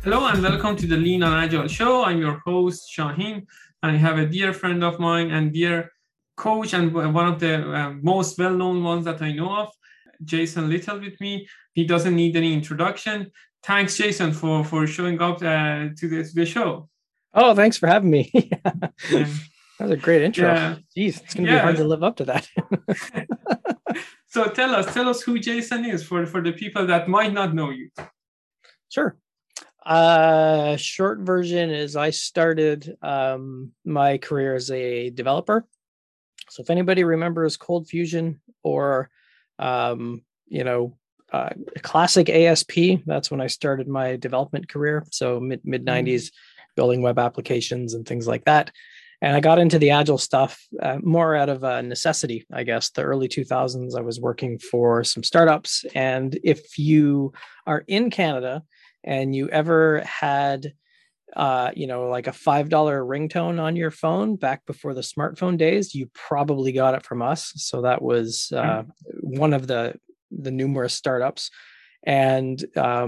Hello and welcome to the Lean on Agile show. I'm your host, Shaheen, and I have a dear friend of mine and dear coach and one of the most well-known ones that I know of, Jason Little with me. He doesn't need any introduction. Thanks, Jason, for showing up to the show. Oh, thanks for having me. Yeah. That was a great intro. Yeah. Jeez, it's going to be hard to live up to that. So tell us who Jason is for the people that might not know you. Sure. Short version is I started my career as a developer. So if anybody remembers Cold Fusion or classic ASP, that's when I started my development career. So mid 90s, building web applications and things like that. And I got into the Agile stuff more out of necessity, I guess. The early 2000s, I was working for some startups. And if you are in Canada and you ever had, like a $5 ringtone on your phone back before the smartphone days, you probably got it from us. So that was one of the numerous startups. And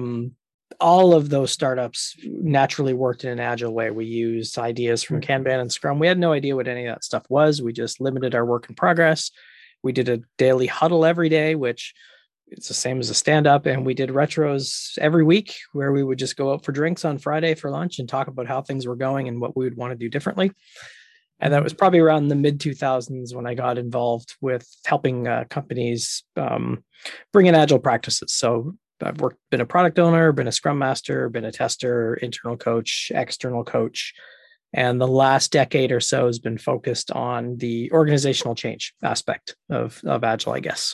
all of those startups naturally worked in an agile way. We used ideas from Kanban and Scrum. We had no idea what any of that stuff was. We just limited our work in progress. We did a daily huddle every day, which it's the same as a stand-up. And we did retros every week where we would just go out for drinks on Friday for lunch and talk about how things were going and what we would want to do differently. And that was probably around the mid 2000s when I got involved with helping companies bring in agile practices. So I've been a product owner, been a scrum master, been a tester, internal coach, external coach. And the last decade or so has been focused on the organizational change aspect of Agile, I guess.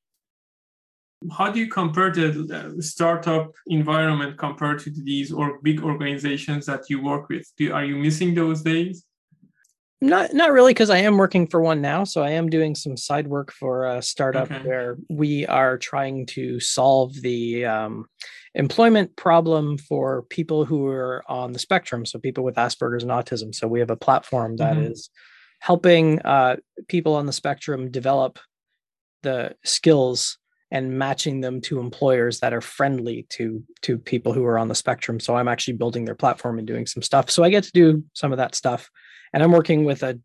How do you compare the startup environment compared to these or big organizations that you work with? Are you missing those days? Not really, because I am working for one now. So I am doing some side work for a startup where we are trying to solve the employment problem for people who are on the spectrum. So people with Asperger's and autism. So we have a platform that is helping people on the spectrum develop the skills and matching them to employers that are friendly to people who are on the spectrum. So I'm actually building their platform and doing some stuff. So I get to do some of that stuff. And I'm working with a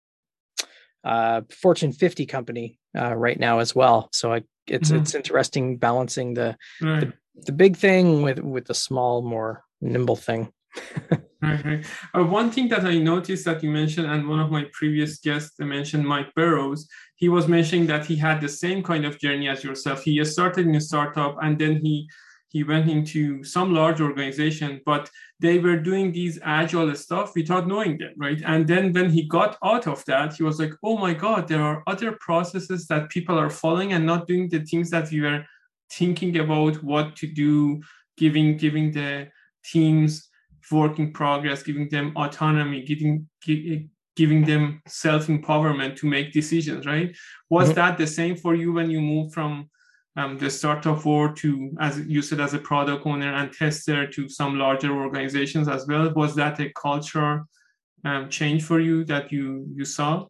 Fortune 50 company right now as well. So it's interesting balancing the big thing with the small, more nimble thing. Right. One thing that I noticed that you mentioned, and one of my previous guests mentioned, Mike Burrows, he was mentioning that he had the same kind of journey as yourself. He started in a startup and then he went into some large organization, but they were doing these agile stuff without knowing them, right? And then when he got out of that, he was like, oh my God, there are other processes that people are following and not doing the things that we were thinking about what to do, giving the teams work in progress, giving them autonomy, giving them self-empowerment to make decisions, right? Was that the same for you when you moved from the startup world to, as you said, as a product owner and tester to some larger organizations as well? Was that a culture change for you that you saw?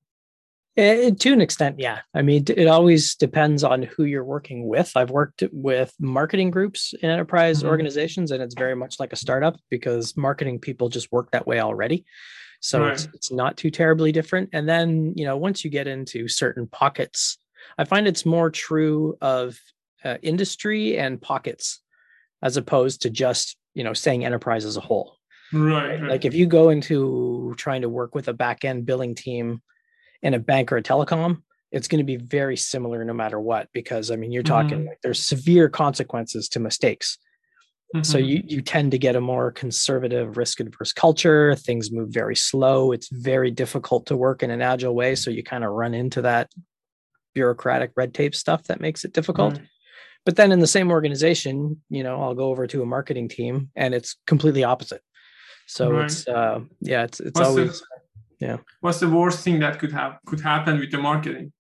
To an extent, yeah. I mean, it always depends on who you're working with. I've worked with marketing groups in enterprise organizations, and it's very much like a startup because marketing people just work that way already. So it's not too terribly different. And then, once you get into certain pockets, I find it's more true of industry and pockets as opposed to just, saying enterprise as a whole. Right. Like if you go into trying to work with a back-end billing team in a bank or a telecom, it's going to be very similar no matter what, because you're talking like there's severe consequences to mistakes. So you tend to get a more conservative, risk-averse culture. Things move very slow. It's very difficult to work in an agile way. So you kind of run into that bureaucratic red tape stuff that makes it difficult. But then in the same organization, I'll go over to a marketing team and it's completely opposite. So it's always... Yeah. What's the worst thing that could happen with the marketing?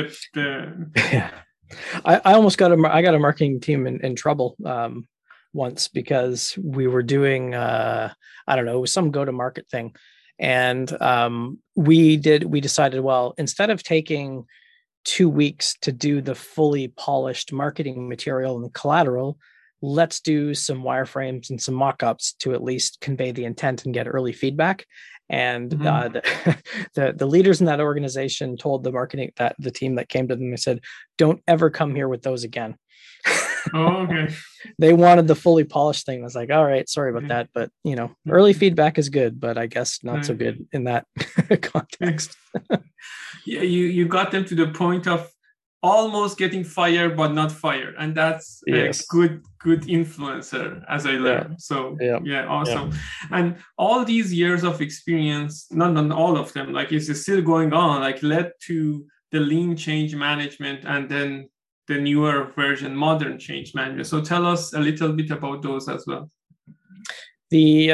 Yeah. I almost got a marketing team in trouble once because we were doing some go-to-market thing. And we decided, well, instead of taking 2 weeks to do the fully polished marketing material and the collateral, let's do some wireframes and some mock-ups to at least convey the intent and get early feedback. And the leaders in that organization told the marketing, that the team that came to them, they said, don't ever come here with those again. Oh, okay. They wanted the fully polished thing. I was like, all right, sorry about that. But, early feedback is good, but I guess not so good in that context. Yeah, you got them to the point of almost getting fired, but not fired. And that's a good influencer, as I learned. Yeah. So awesome. Yeah. And all these years of experience, not all of them, like it's still going on, like led to the lean change management and then the newer version, modern change management. So tell us a little bit about those as well. The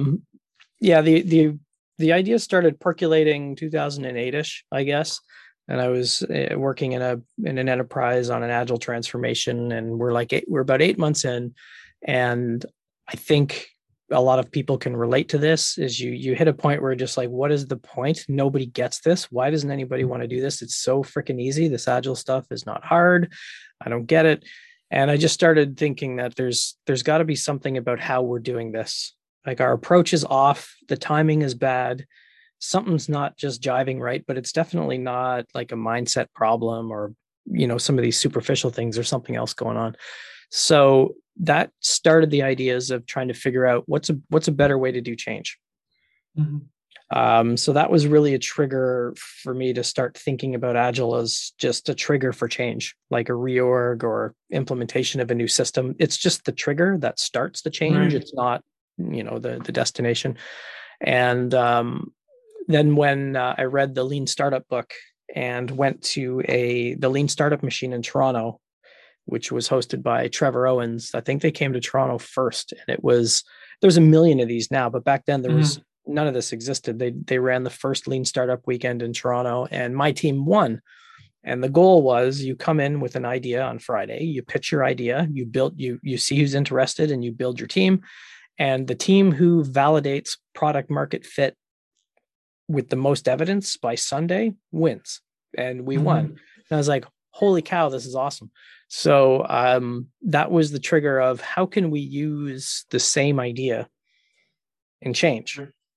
idea started percolating 2008-ish, I guess. And I was working in an enterprise on an agile transformation, and we're about 8 months in, and I think a lot of people can relate to this. Is you hit a point where just like, what is the point? Nobody gets this. Why doesn't anybody want to do this? It's so freaking easy. This agile stuff is not hard. I don't get it. And I just started thinking that there's got to be something about how we're doing this. Like our approach is off. The timing is bad. Something's not just jiving right, but it's definitely not like a mindset problem or, some of these superficial things or something else going on. So that started the ideas of trying to figure out what's a better way to do change. Mm-hmm. So that was really a trigger for me to start thinking about Agile as just a trigger for change, like a reorg or implementation of a new system. It's just the trigger that starts the change. Right. It's not, the destination. And then when I read the Lean Startup book and went to the Lean Startup Machine in Toronto, which was hosted by Trevor Owens. I think they came to Toronto first, and there's a million of these now, but back then there was none of this existed. They ran the first Lean Startup weekend in Toronto, and my team won. And the goal was you come in with an idea on Friday, you pitch your idea, you see who's interested, and you build your team. And the team who validates product market fit with the most evidence by Sunday wins. And we won. And I was like, holy cow, this is awesome. So that was the trigger of how can we use the same idea and change?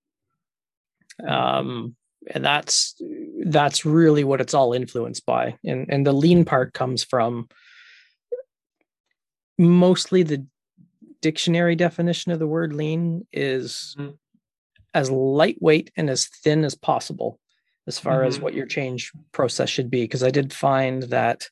And that's really what it's all influenced by. And the lean part comes from mostly the dictionary definition of the word lean is as lightweight and as thin as possible as far as what your change process should be. Because I did find that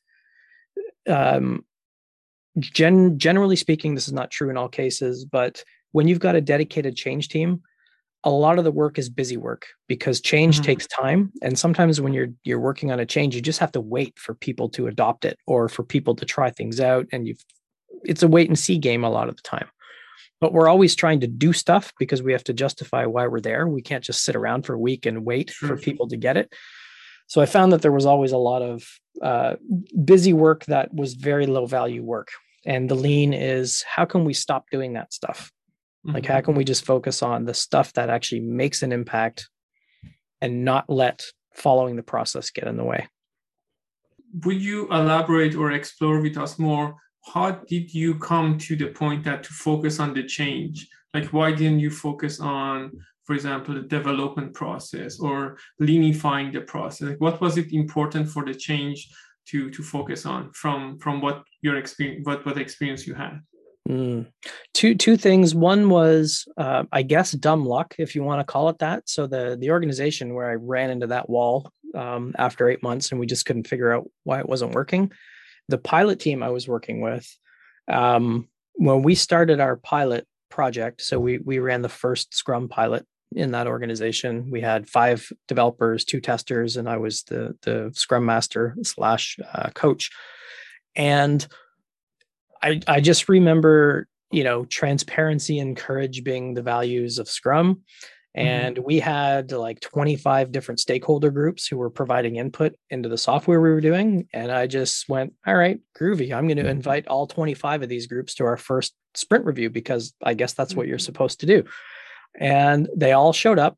generally speaking, this is not true in all cases, but when you've got a dedicated change team, a lot of the work is busy work because change takes time. And sometimes when you're working on a change, you just have to wait for people to adopt it or for people to try things out. And it's a wait and see game a lot of the time. But we're always trying to do stuff because we have to justify why we're there. We can't just sit around for a week and wait for people to get it. So I found that there was always a lot of busy work that was very low value work. And the lean is, how can we stop doing that stuff? Like, how can we just focus on the stuff that actually makes an impact and not let following the process get in the way? Would you elaborate or explore with us more? How did you come to the point that to focus on the change? Like, why didn't you focus on, for example, the development process or leanifying the process? Like, what was it important for the change to focus on from what your experience, what experience you had? Two things. One was, I guess, dumb luck, if you want to call it that. So the organization where I ran into that wall after 8 months and we just couldn't figure out why it wasn't working. The pilot team I was working with, when we started our pilot project, so we ran the first Scrum pilot in that organization. We had 5 developers, 2 testers, and I was the Scrum master / coach. And I just remember, transparency and courage being the values of Scrum. And we had like 25 different stakeholder groups who were providing input into the software we were doing. And I just went, all right, groovy. I'm going to invite all 25 of these groups to our first sprint review because I guess that's what you're supposed to do. And they all showed up.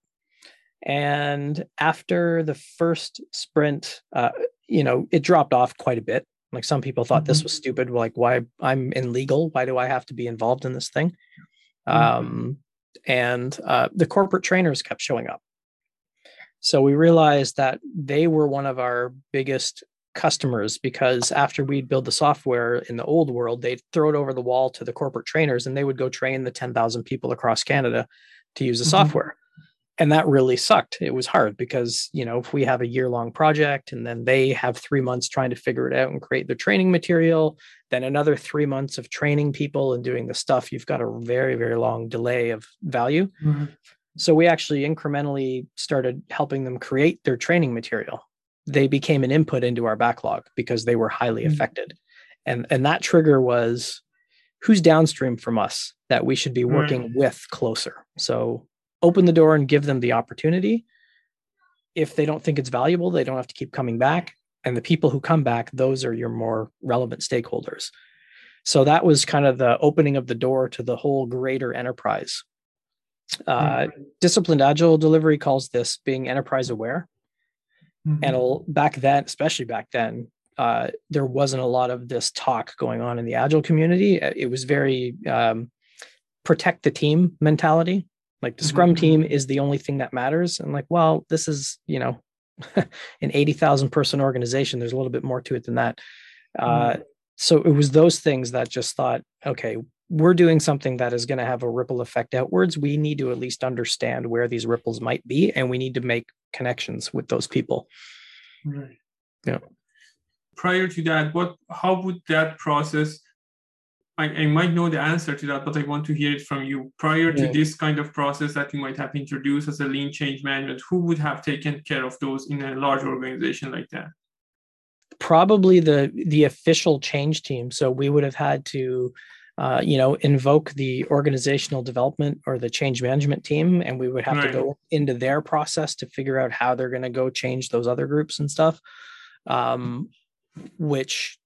And after the first sprint, it dropped off quite a bit. Like some people thought this was stupid. Like, why I'm in legal? Why do I have to be involved in this thing? And the corporate trainers kept showing up. So we realized that they were one of our biggest customers, because after we'd build the software in the old world, they'd throw it over the wall to the corporate trainers and they would go train the 10,000 people across Canada to use the software. And that really sucked. It was hard because, if we have a year-long project and then they have 3 months trying to figure it out and create their training material, then another 3 months of training people and doing the stuff, you've got a very, very long delay of value. So we actually incrementally started helping them create their training material. They became an input into our backlog because they were highly affected. And that trigger was, who's downstream from us that we should be working with closer? So open the door and give them the opportunity. If they don't think it's valuable, they don't have to keep coming back. And the people who come back, those are your more relevant stakeholders. So that was kind of the opening of the door to the whole greater enterprise. Disciplined Agile delivery calls this being enterprise aware. And back then, especially back then, there wasn't a lot of this talk going on in the Agile community. It was very protect the team mentality. Like the Scrum team is the only thing that matters. And like, well, this is, an 80,000 person organization. There's a little bit more to it than that. So it was those things that just thought, okay, we're doing something that is going to have a ripple effect outwards. We need to at least understand where these ripples might be, and we need to make connections with those people. Right. Yeah. Prior to that, how would that process, I might know the answer to that, but I want to hear it from you. Prior to this kind of process that you might have introduced as a lean change management, who would have taken care of those in a large organization like that? Probably the official change team. So we would have had to invoke the organizational development or the change management team, and we would have to go into their process to figure out how they're going to go change those other groups and stuff, which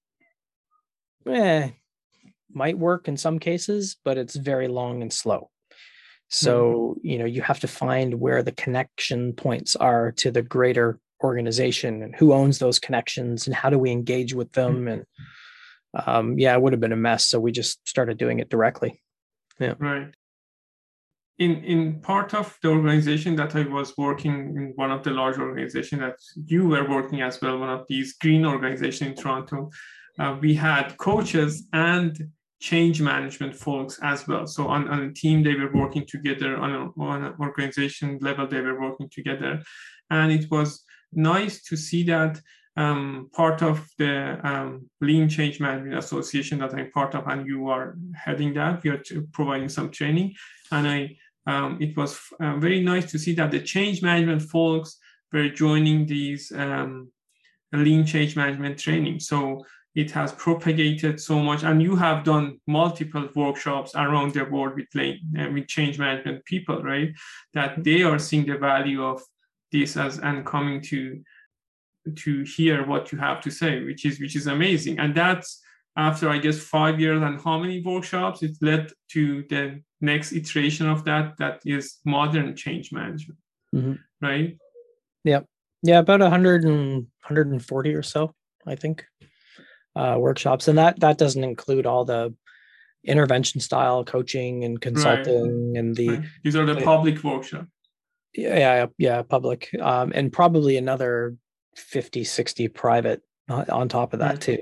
might work in some cases, but it's very long and slow. So, you have to find where the connection points are to the greater organization and who owns those connections and how do we engage with them. And it would have been a mess. So we just started doing it directly. Yeah. Right. In part of the organization that I was working in, one of the large organizations that you were working as well, one of these green organizations in Toronto, we had coaches and change management folks as well. So on a team, they were working together, on an organization level, they were working together. And it was nice to see that part of the Lean Change Management Association that I'm part of, and you are heading that. We are providing some training, and it was very nice to see that the change management folks were joining these Lean Change Management training. So it has propagated so much, and you have done multiple workshops around the world with change management people, right? That they are seeing the value of this and coming to hear what you have to say, which is amazing. And that's after, I guess, 5 years and how many workshops, it led to the next iteration of that is modern change management, right? Yeah, about 100 and 140 or so, I think, workshops, and that doesn't include all the intervention style coaching and consulting and these are the public workshops. Yeah, public, and probably another 50, 60 private on top of that too.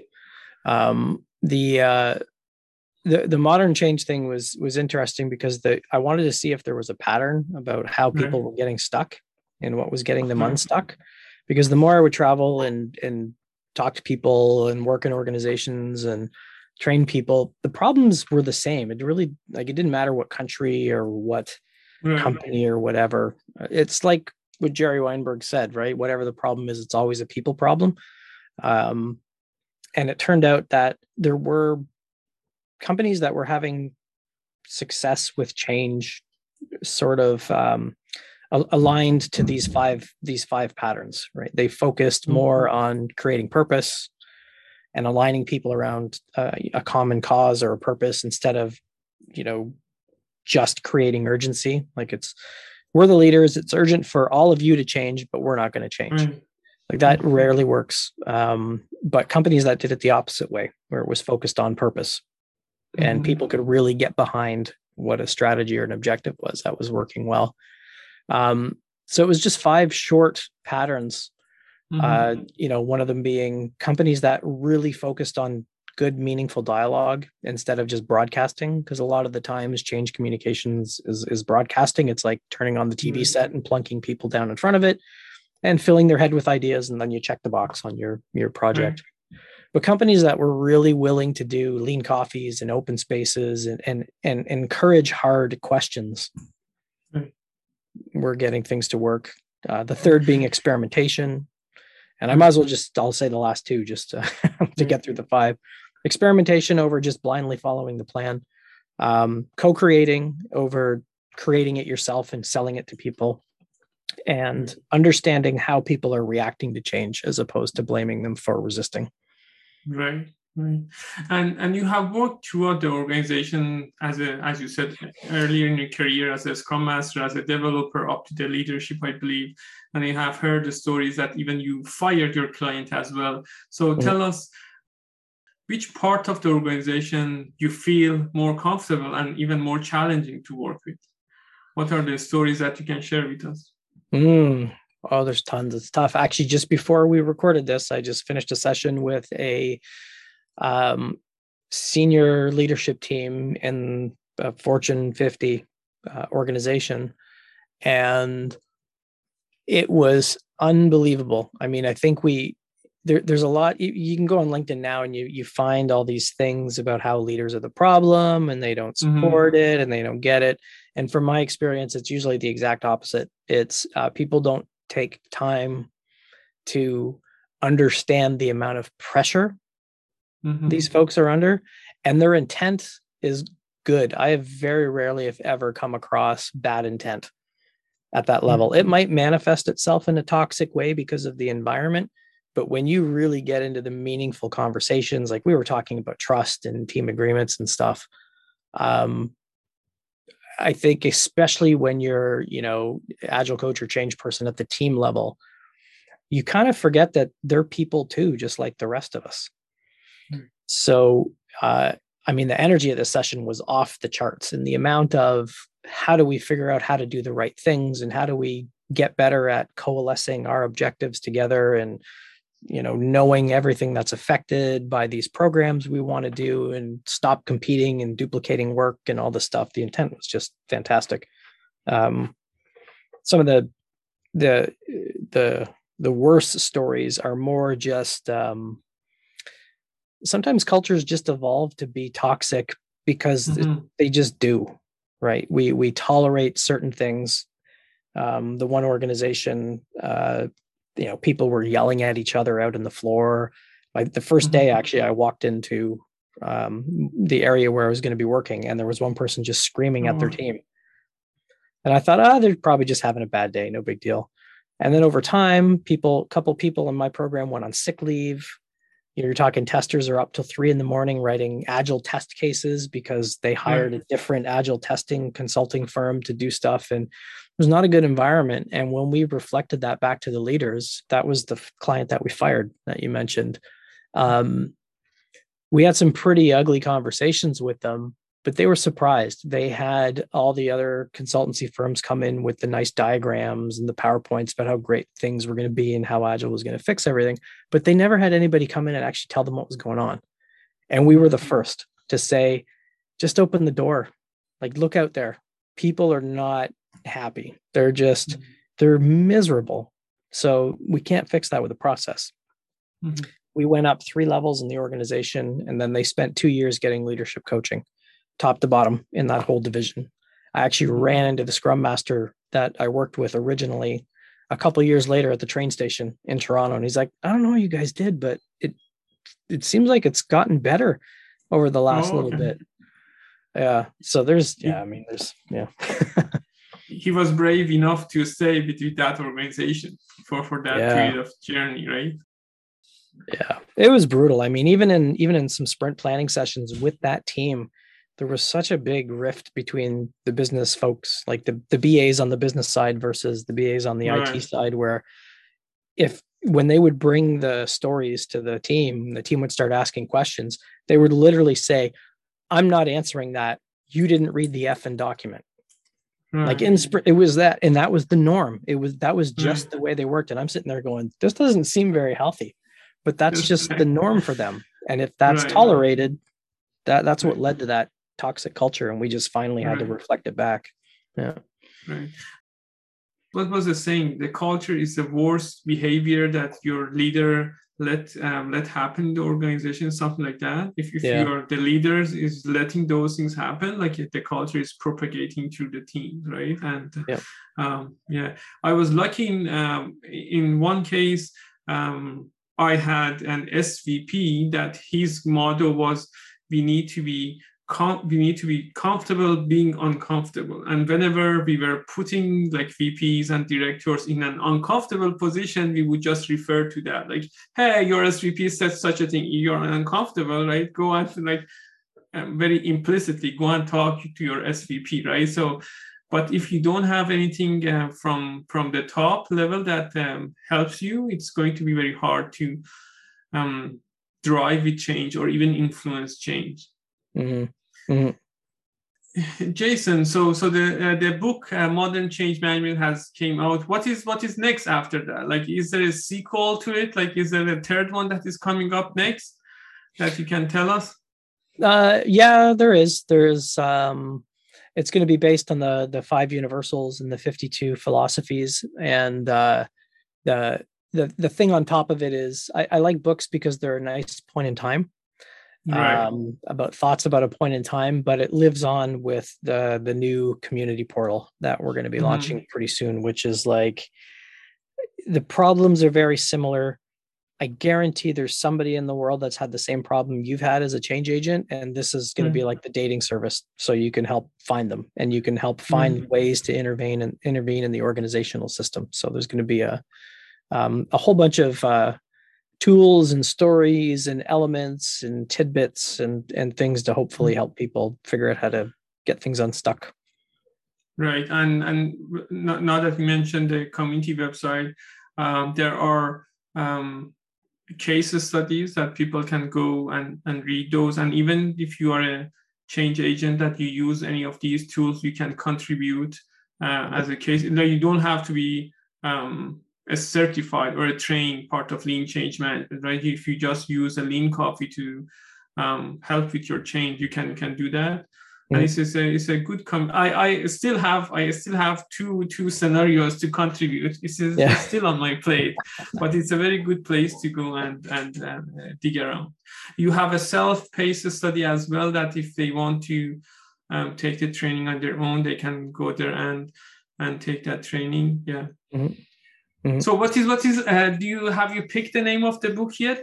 The modern change thing was interesting because I wanted to see if there was a pattern about how people were getting stuck and what was getting them unstuck. Because the more I would travel and talk to people and work in organizations and train people, the problems were the same. It really, it didn't matter what country or what company or whatever. It's like what Jerry Weinberg said, right? Whatever the problem is, it's always a people problem. And it turned out that there were companies that were having success with change sort of aligned to these five patterns, right? They focused more on creating purpose and aligning people around a common cause or a purpose instead of, just creating urgency. Like we're the leaders. It's urgent for all of you to change, but we're not going to change. Like that rarely works. But companies that did it the opposite way, where it was focused on purpose and people could really get behind what a strategy or an objective was, that was working well. So it was just 5 short patterns. One of them being companies that really focused on good, meaningful dialogue instead of just broadcasting, because a lot of the times change communications is broadcasting. It's like turning on the TV set and plunking people down in front of it and filling their head with ideas, and then you check the box on your project. But companies that were really willing to do lean coffees and open spaces and encourage hard questions were getting things to work. The third being experimentation. And I might as well I'll say the last 2 just to get through the 5. Experimentation over just blindly following the plan. Co-creating over creating it yourself and selling it to people. And understanding how people are reacting to change as opposed to blaming them for resisting. Right. And you have worked throughout the organization as you said earlier in your career, as a Scrum Master, as a developer, up to the leadership, I believe. And I have heard the stories that even you fired your client as well. So tell us, which part of the organization you feel more comfortable and even more challenging to work with? What are the stories that you can share with us? Oh, there's tons. It's tough. Actually, just before we recorded this, I just finished a session with a senior leadership team in a Fortune 50 organization. And it was unbelievable. I mean, I think there's a lot. You can go on LinkedIn now and you find all these things about how leaders are the problem and they don't support it and they don't get it. And from my experience, it's usually the exact opposite. It's people don't take time to understand the amount of pressure these folks are under, and their intent is good. I have very rarely, if ever, come across bad intent at that level. It might manifest itself in a toxic way because of the environment, but when you really get into the meaningful conversations, like we were talking about trust and team agreements and stuff, I think especially when you're, agile coach or change person at the team level, you kind of forget that they're people too, just like the rest of us. So, the energy of this session was off the charts, and the amount of how do we figure out how to do the right things and how do we get better at coalescing our objectives together and, knowing everything that's affected by these programs we want to do and stop competing and duplicating work and all this stuff. The intent was just fantastic. Some of the worst stories are more just, sometimes cultures just evolve to be toxic because they just do, right? We tolerate certain things. The one organization, people were yelling at each other out on the floor. Like the first day, actually, I walked into the area where I was going to be working, and there was one person just screaming at their team. And I thought, they're probably just having a bad day, no big deal. And then over time, a couple people in my program went on sick leave. You're talking testers are up till 3 a.m. writing agile test cases because they hired a different agile testing consulting firm to do stuff. And it was not a good environment. And when we reflected that back to the leaders, that was the client that we fired that you mentioned. We had some pretty ugly conversations with them, but they were surprised. They had all the other consultancy firms come in with the nice diagrams and the PowerPoints about how great things were going to be and how Agile was going to fix everything. But they never had anybody come in and actually tell them what was going on. And we were the first to say, just open the door. Like, look out there. People are not happy. They're miserable. So we can't fix that with a process. We went up 3 levels in the organization, and then they spent 2 years getting leadership coaching, top to bottom in that whole division. I actually ran into the Scrum Master that I worked with originally a couple of years later at the train station in Toronto. And he's like, I don't know what you guys did, but it seems like it's gotten better over the last little bit. Yeah. So He was brave enough to stay with that organization for that period of journey, right? Yeah, it was brutal. I mean, even in some sprint planning sessions with that team, there was such a big rift between the business folks, like the BAs on the business side versus the BAs on the IT side, where if when they would bring the stories to the team would start asking questions. They would literally say, I'm not answering that. You didn't read the effing document. Like it was that, and that was the norm. That was just the way they worked. And I'm sitting there going, this doesn't seem very healthy, but that's just the norm for them. And if that's tolerated, that's what led to that toxic culture. And we just finally had to reflect it back. Yeah. Right. What was the saying? The culture is the worst behavior that your leader let happen in the organization, something like that. If you're the leaders is letting those things happen, like the culture is propagating through the team, right? And I was lucky in one case. I had an SVP that his motto was, we need to be comfortable being uncomfortable. And whenever we were putting like VPs and directors in an uncomfortable position, we would just refer to that, like, hey, your SVP said such a thing, you're uncomfortable, right? Go and very implicitly go and talk to your SVP, right? So, but if you don't have anything from the top level that helps you, it's going to be very hard to drive with change or even influence change. Mm-hmm. Mm-hmm. Jason, so the book Modern Change Management has came out. What is next after that? Like, is there a sequel to it? Like, is there a third one that is coming up next that you can tell us? Yeah, there is. It's going to be based on the 5 universals and the 52 philosophies. And the thing on top of it is I like books because they're a nice point in time. Right. About thoughts about a point in time, but it lives on with the new community portal that we're going to be launching pretty soon, which is like, the problems are very similar. I guarantee there's somebody in the world that's had the same problem you've had as a change agent, and this is going to be like the dating service, so you can help find them and you can help find ways to intervene in the organizational system. So there's going to be a whole bunch of tools and stories and elements and tidbits and things to hopefully help people figure out how to get things unstuck. Right. And now that you mentioned the community website, there are case studies that people can go and read those. And even if you are a change agent that you use any of these tools, you can contribute as a case. You don't have to be a certified or a trained part of lean change management, right? If you just use a lean coffee to help with your change, you can do that. And it's a good I still have two scenarios to contribute. It's still on my plate, but it's a very good place to go and dig around. You have a self-paced study as well, that if they want to take the training on their own, they can go there and take that training. Yeah. Mm-hmm. Mm-hmm. So what is have you picked the name of the book yet?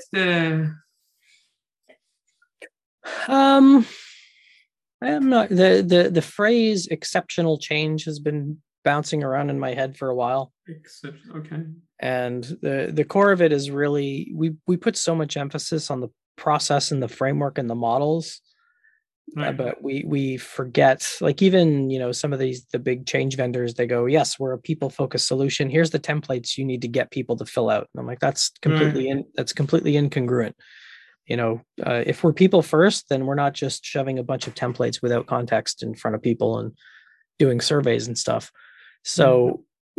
I am not. The phrase exceptional change has been bouncing around in my head for a while. Okay. And the core of it is really, we put so much emphasis on the process and the framework and the models. Right. But we forget, like, even, some of the big change vendors, they go, yes, we're a people-focused solution. Here's the templates you need to get people to fill out. And I'm like, that's completely incongruent. If we're people first, then we're not just shoving a bunch of templates without context in front of people and doing surveys and stuff. So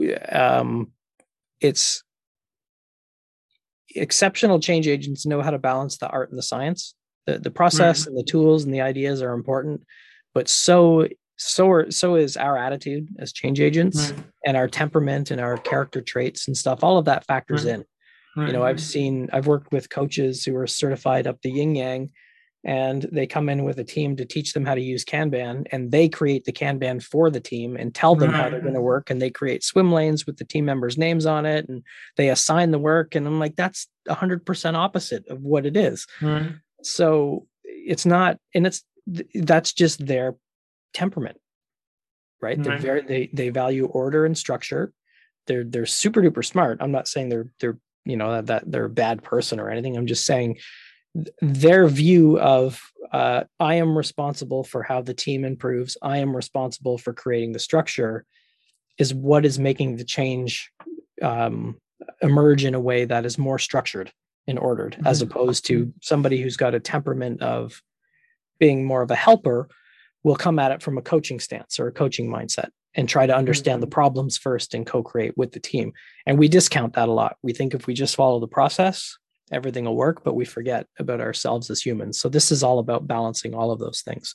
it's exceptional change agents know how to balance the art and the science. The process and the tools and the ideas are important, but so is our attitude as change agents and our temperament and our character traits and stuff. All of that factors in. I've worked with coaches who are certified up the yin yang, and they come in with a team to teach them how to use Kanban, and they create the Kanban for the team and tell them how they're going to work. And they create swim lanes with the team members' names on it, and they assign the work. And I'm like, that's 100% opposite of what it is. So it's not, and that's just their temperament, right? They value order and structure. They're super duper smart. I'm not saying they're that they're a bad person or anything. I'm just saying their view of I am responsible for how the team improves. I am responsible for creating the structure is what is making the change emerge in a way that is more structured and ordered, as opposed to somebody who's got a temperament of being more of a helper will come at it from a coaching stance or a coaching mindset and try to understand the problems first and co-create with the team. And we discount that a lot. We think if we just follow the process, everything will work, but we forget about ourselves as humans. So this is all about balancing all of those things.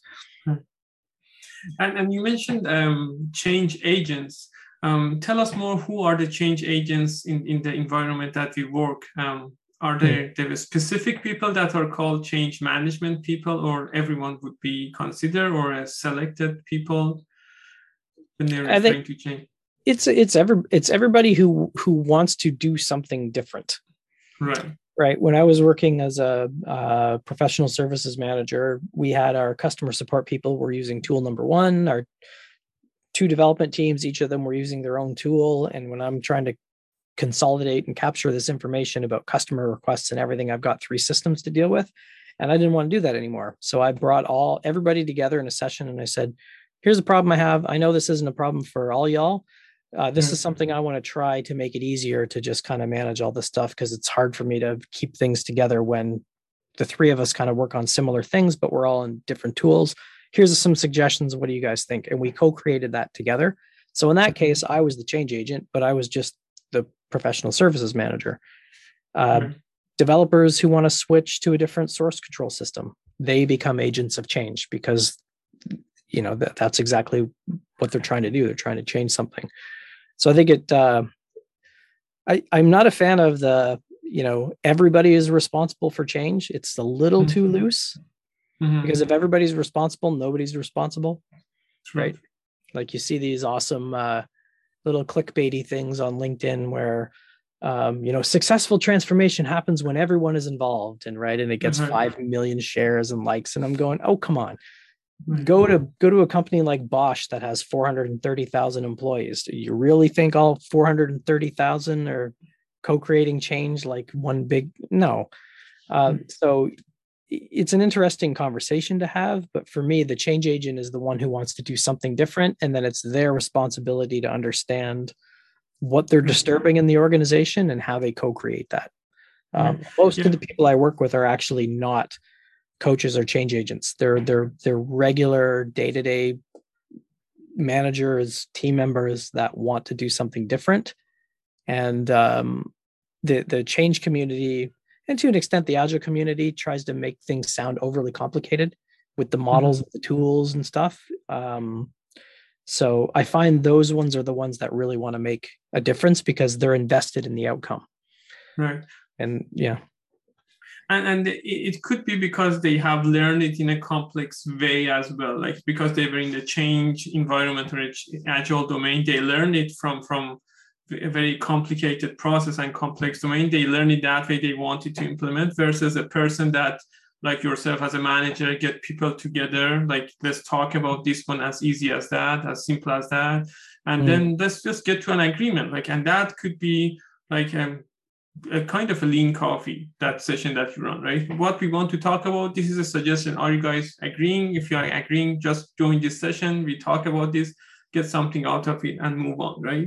And you mentioned change agents. Tell us more, who are the change agents in the environment that we work? Are there specific people that are called change management people, or everyone would be considered, or a selected people when they're referring to change? It's everybody who wants to do something different. Right. When I was working as a professional services manager, we had our customer support people were using tool number one, our 2 development teams, each of them were using their own tool. And when I'm trying to consolidate and capture this information about customer requests and everything, I've got 3 systems to deal with, and I didn't want to do that anymore. So I brought everybody together in a session, and I said, here's a problem I have. I know this isn't a problem for all y'all. This is something I want to try to make it easier to just kind of manage all this stuff, because it's hard for me to keep things together when the 3 of us kind of work on similar things, but we're all in different tools. Here's some suggestions. What do you guys think? And we co-created that together. So in that case, I was the change agent, but I was just the professional services manager. Developers who want to switch to a different source control system, they become agents of change, because that's exactly what they're trying to do. They're trying to change something. So I think I'm not a fan of the, everybody is responsible for change. It's a little too loose, because if everybody's responsible, nobody's responsible. Right. Like you see these awesome little clickbaity things on LinkedIn where, successful transformation happens when everyone is involved, and it gets 5 million shares and likes. And I'm going, oh, come on. Go to a company like Bosch that has 430,000 employees. Do you really think all 430,000 are co-creating change like one big? No. So it's an interesting conversation to have, but for me, the change agent is the one who wants to do something different, and then it's their responsibility to understand what they're disturbing in the organization and how they co-create that. Most of the people I work with are actually not coaches or change agents. They're regular day-to-day managers, team members that want to do something different. And the change community, and to an extent the agile community, tries to make things sound overly complicated with the models and the tools and stuff. So I find those ones are the ones that really want to make a difference, because they're invested in the outcome. Right. And And it could be because they have learned it in a complex way as well, like because they were in the change environment or agile domain, they learned it from a very complicated process and complex domain. They learned it that way, they wanted to implement, versus a person that, like yourself as a manager, get people together, like, let's talk about this one as easy as that, as simple as that, and then let's just get to an agreement. Like, and that could be like a kind of a lean coffee, that session that you run, right? What we want to talk about, this is a suggestion. Are you guys agreeing? If you are agreeing, just join this session. We talk about this, get something out of it, and move on, right?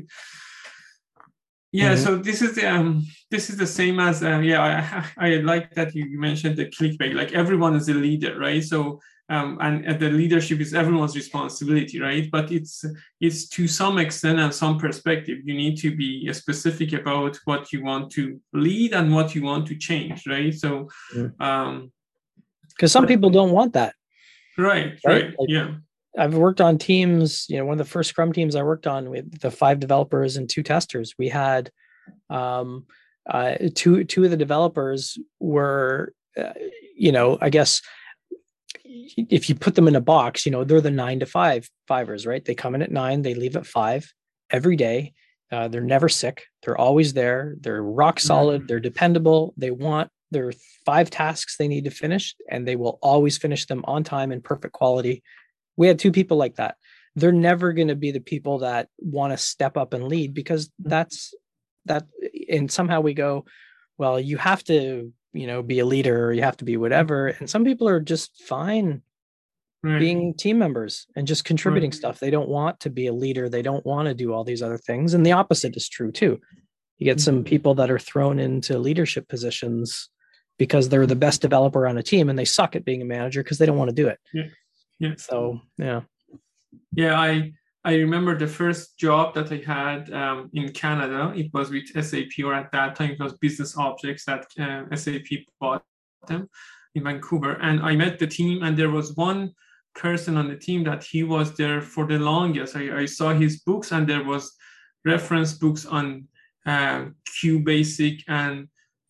So this is the same as I like that you mentioned the clickbait. Like, everyone is a leader, right? So and the leadership is everyone's responsibility, right? But it's to some extent and some perspective, you need to be specific about what you want to lead and what you want to change, right? So because some people don't want that. Right. Like, I've worked on teams, one of the first Scrum teams I worked on with the 5 developers and 2 testers. We had two of the developers were, I guess, if you put them in a box, they're the 9 to 5ers, right? They come in at 9, they leave at 5 every day. They're never sick. They're always there. They're rock solid. They're dependable. There are 5 tasks they need to finish, and they will always finish them on time in perfect quality. We had 2 people like that. They're never going to be the people that want to step up and lead, because that's that. And somehow we go, well, you have to, be a leader, or you have to be whatever. And some people are just fine being team members and just contributing stuff. They don't want to be a leader. They don't want to do all these other things. And the opposite is true too. You get some people that are thrown into leadership positions because they're the best developer on a team and they suck at being a manager because they don't want to do it. Yeah. So, yeah. Yeah, I remember the first job that I had in Canada. It was with SAP, or at that time it was Business Objects that SAP bought them in Vancouver. And I met the team, and there was one person on the team that he was there for the longest. I saw his books, and there was reference books on QBasic and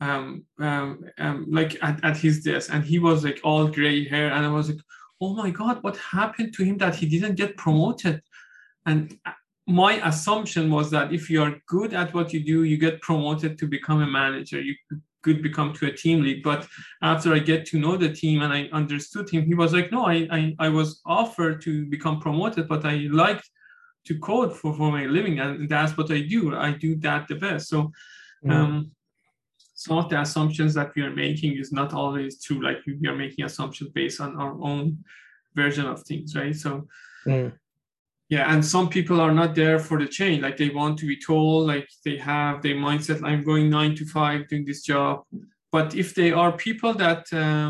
like at his desk, and he was like all gray hair, and I was like, oh my God, what happened to him that he didn't get promoted? And my assumption was that if you are good at what you do, you get promoted to become a manager. You could become to a team lead. But after I get to know the team and I understood him, he was like, no, I was offered to become promoted, but I liked to code for my living, and that's what I do. I do that the best. So some of the assumptions that we are making is not always true. Like we are making assumptions based on our own version of things, right? So yeah, and some people are not there for the change. Like they want to be told, like they have their mindset, I'm going 9 to 5 doing this job. But if they are people that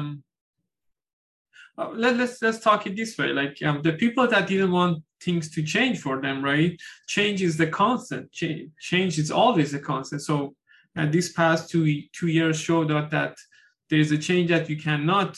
let's talk it this way, like the people that didn't want things to change for them, right? Change is the constant. Change is always a constant. So this past two years showed that there's a change that you cannot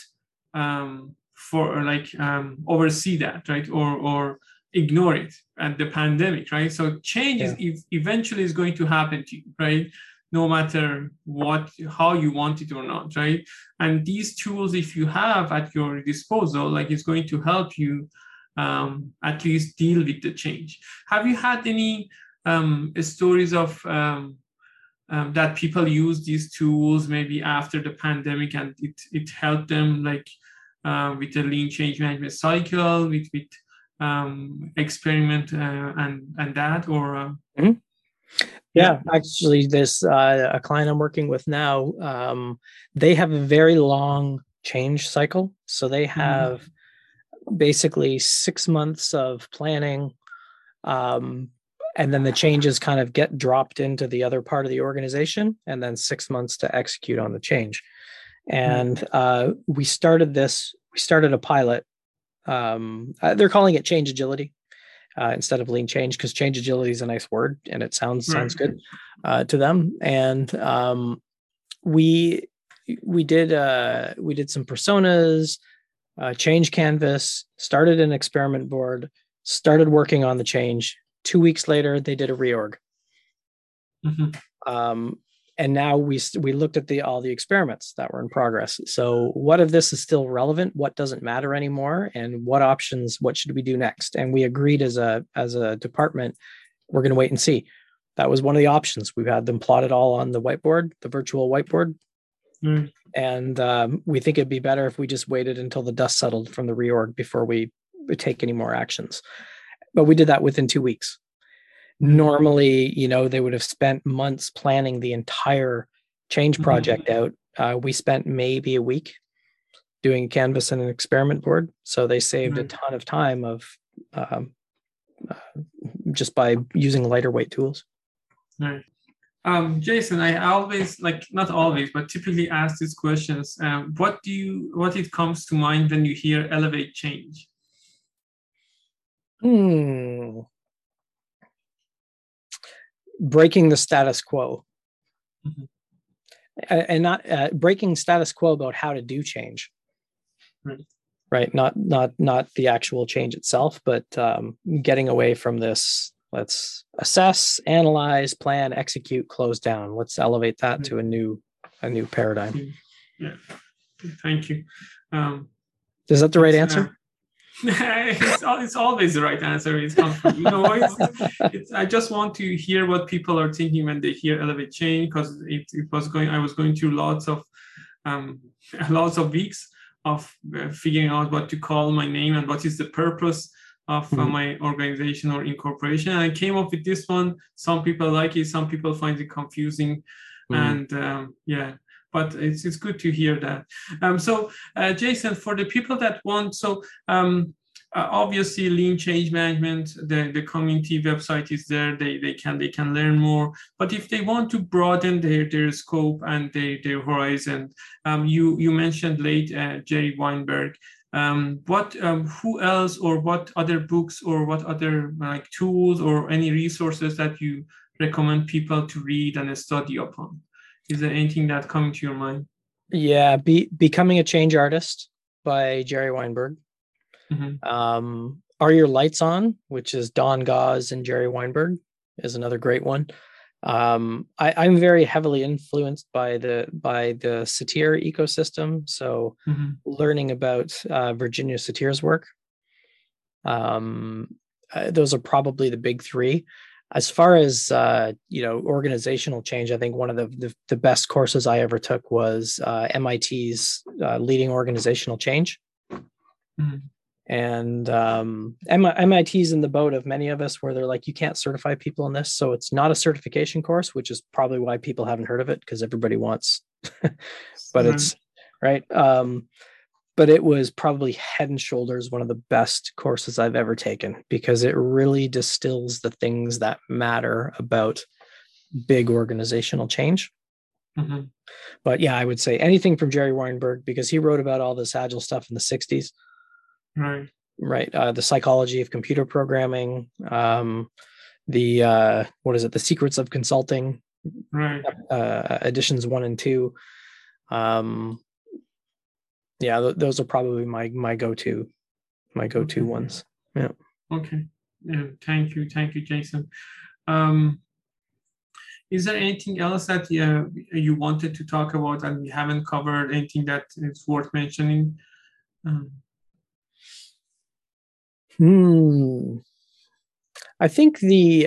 oversee that, right? Or ignore it, and the pandemic, right? So change is eventually is going to happen to you, right? No matter how you want it or not, right? And these tools, if you have at your disposal, like it's going to help you at least deal with the change. Have you had any stories of that people use these tools maybe after the pandemic and it helped them, like with the lean change management cycle, with experiment and that, or actually this a client I'm working with now, they have a very long change cycle, so they have basically 6 months of planning, and then the changes kind of get dropped into the other part of the organization, and then 6 months to execute on the change. And we started a pilot. They're calling it change agility instead of lean change, because change agility is a nice word and it sounds good to them. And we did some personas, change canvas, started an experiment board, started working on the change. 2 weeks later, they did a reorg. And now we looked at all the experiments that were in progress. So what of this is still relevant? What doesn't matter anymore? And what should we do next? And we agreed as a department, we're going to wait and see. That was one of the options. We've had them plotted all on the whiteboard, the virtual whiteboard. And we think it'd be better if we just waited until the dust settled from the reorg before we take any more actions. But we did that within 2 weeks. Normally, they would have spent months planning the entire change project out. We spent maybe a week doing a canvas and an experiment board. So they saved a ton of time of just by using lighter weight tools. Right. Jason, I always, not always, but typically ask these questions. What it comes to mind when you hear elevate change? Breaking the status quo, and not breaking status quo about how to do change, right? Not the actual change itself, but getting away from this. Let's assess, analyze, plan, execute, close down. Let's elevate that to a new paradigm. Yeah, thank you. Is that the right answer? It's always the right answer. It's comfortable. I just want to hear what people are thinking when they hear elevate change, because I was going through lots of weeks of figuring out what to call my name and what is the purpose of my organization or incorporation. And I came up with this one. Some people like it, some people find it confusing, and but it's good to hear that. So Jason, for the people that want, obviously lean change management, the community website is there, they can learn more. But if they want to broaden their scope and their horizon, you mentioned late Jerry Weinberg. Who else, or what other books, or what other like tools or any resources that you recommend people to read and study upon? Is there anything that coming to your mind? Yeah, Becoming a Change Artist by Jerry Weinberg. Mm-hmm. Are Your Lights On, which is Don Gause and Jerry Weinberg, is another great one. I'm very heavily influenced by the Satir ecosystem. So Mm-hmm. learning about Virginia Satir's work. Those are probably the big three. As far as organizational change, I think one of the best courses I ever took was MIT's Leading Organizational Change. Mm-hmm. And MIT's in the boat of many of us where they're like, you can't certify people in this. So it's not a certification course, which is probably why people haven't heard of it, because everybody wants, but it's right. But it was probably head and shoulders one of the best courses I've ever taken, because it really distills the things that matter about big organizational change. Mm-hmm. But yeah, I would say anything from Jerry Weinberg, because he wrote about all this agile stuff in the 60s. Right. The psychology of computer programming, the Secrets of Consulting, right. Editions 1 and 2. Those are probably my go-to ones. Yeah. Okay. Thank you, Jason. Is there anything else that you wanted to talk about and we haven't covered? Anything that is worth mentioning? I think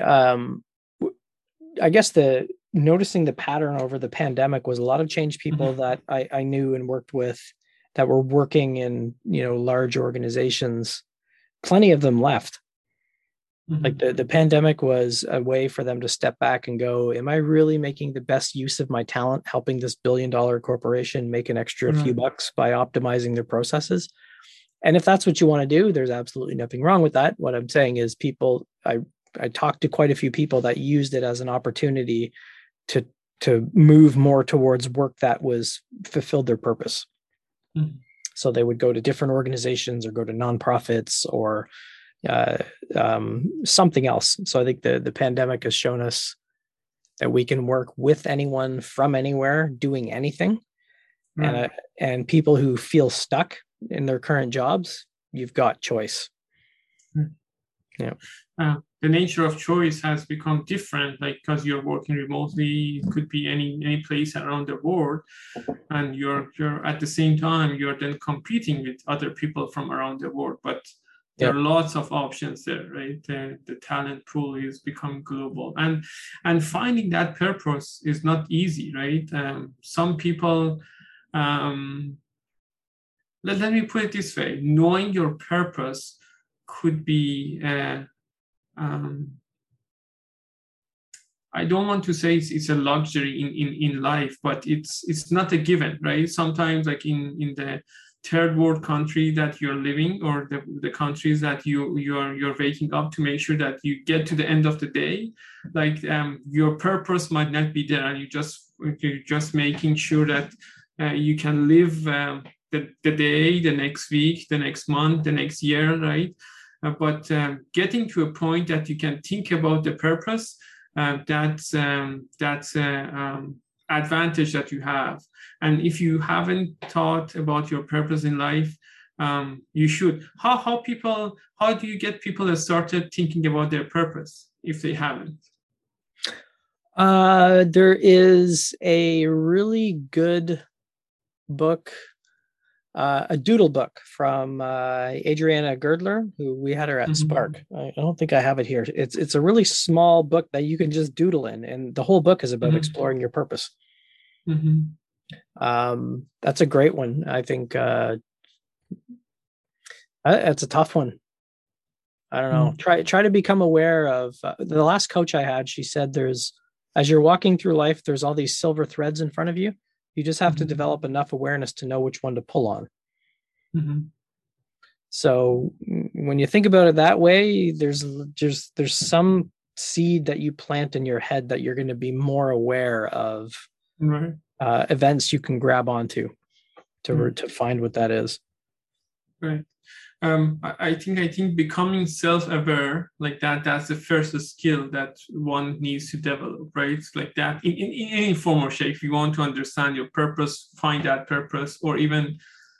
noticing the pattern over the pandemic was a lot of change people that I knew and worked with that were working in, large organizations. Plenty of them left. Mm-hmm. Like the pandemic was a way for them to step back and go, am I really making the best use of my talent, helping this billion-dollar corporation make an extra few bucks by optimizing their processes? And if that's what you want to do, there's absolutely nothing wrong with that. What I'm saying is I talked to quite a few people that used it as an opportunity to move more towards work that was fulfilled their purpose. Mm-hmm. So they would go to different organizations or go to nonprofits or something else. So I think the pandemic has shown us that we can work with anyone from anywhere doing anything. And people who feel stuck in their current jobs, you've got choice. Yeah. The nature of choice has become different, like because you're working remotely, it could be any place around the world, and you're at the same time you're then competing with other people from around the world. But there are lots of options there, right? The talent pool is becoming global, and finding that purpose is not easy, right? Some people, let me put it this way: knowing your purpose could be. I don't want to say it's a luxury in life, but it's not a given, right? Sometimes, like in the third world country that you're living, or the countries that you're waking up to make sure that you get to the end of the day, like your purpose might not be there, and you're just making sure that you can live the day, the next week, the next month, the next year, right? But getting to a point that you can think about the purpose, that's advantage that you have. And if you haven't thought about your purpose in life, you should. How do you get people that started thinking about their purpose if they haven't? There is a really good book, a doodle book from Adriana Girdler, who we had her at Spark. I don't think I have it here. It's a really small book that you can just doodle in, and the whole book is about exploring your purpose. That's a great one. I think it's a tough one. I don't know. Try to become aware of the last coach I had. She said as you're walking through life, there's all these silver threads in front of you. You just have to develop enough awareness to know which one to pull on. So when you think about it that way, there's some seed that you plant in your head that you're going to be more aware of Right. Events you can grab onto to find what that is. Right. I think becoming self-aware like that's the first skill that one needs to develop, right? Like that in any form or shape. If you want to understand your purpose, find that purpose, or even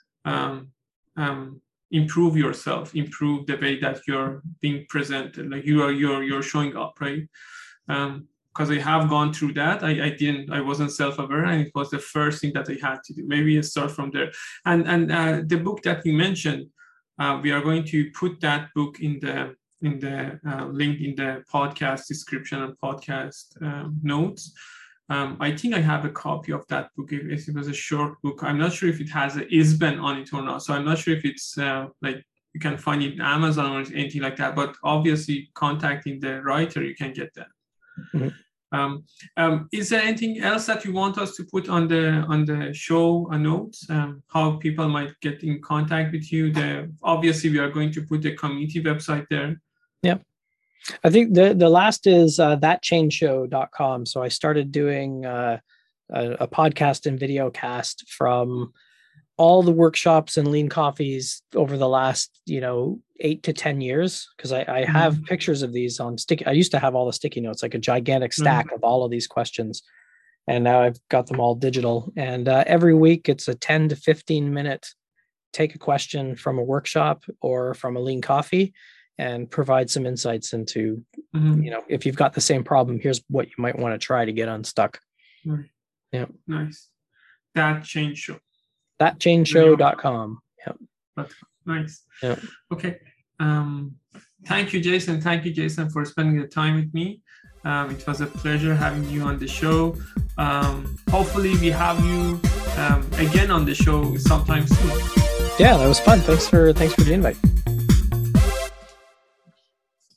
improve yourself, improve the way that you're being presented, like you're showing up, right? Because I have gone through that. I wasn't self-aware, and it was the first thing that I had to do. Maybe I start from there. And the book that you mentioned, we are going to put that book in the link in the podcast description and podcast notes. I think I have a copy of that book. If it was a short book, I'm not sure if it has an ISBN on it or not. So I'm not sure if it's like you can find it on Amazon or anything like that. But obviously, contacting the writer, you can get that. Mm-hmm. Is there anything else that you want us to put on the show notes? How people might get in contact with you? Obviously, we are going to put the community website there. Yeah. I think the last is thatchangedShow.com. So I started doing a podcast and video cast from all the workshops and lean coffees over the last 8 to 10 years, because I have pictures of these on sticky. I used to have all the sticky notes, like a gigantic stack of all of these questions, and now I've got them all digital. And every week it's a 10 to 15 minute take a question from a workshop or from a lean coffee and provide some insights into, if you've got the same problem, here's what you might want to try to get unstuck. Right. Yeah. Nice. That Change Show. ThatchangedShow.com. Yeah. Nice. Yeah. Okay. Thank you, Jason. Thank you, Jason, for spending the time with me. It was a pleasure having you on the show. Hopefully we have you again on the show sometime soon. Yeah, that was fun. Thanks for the invite.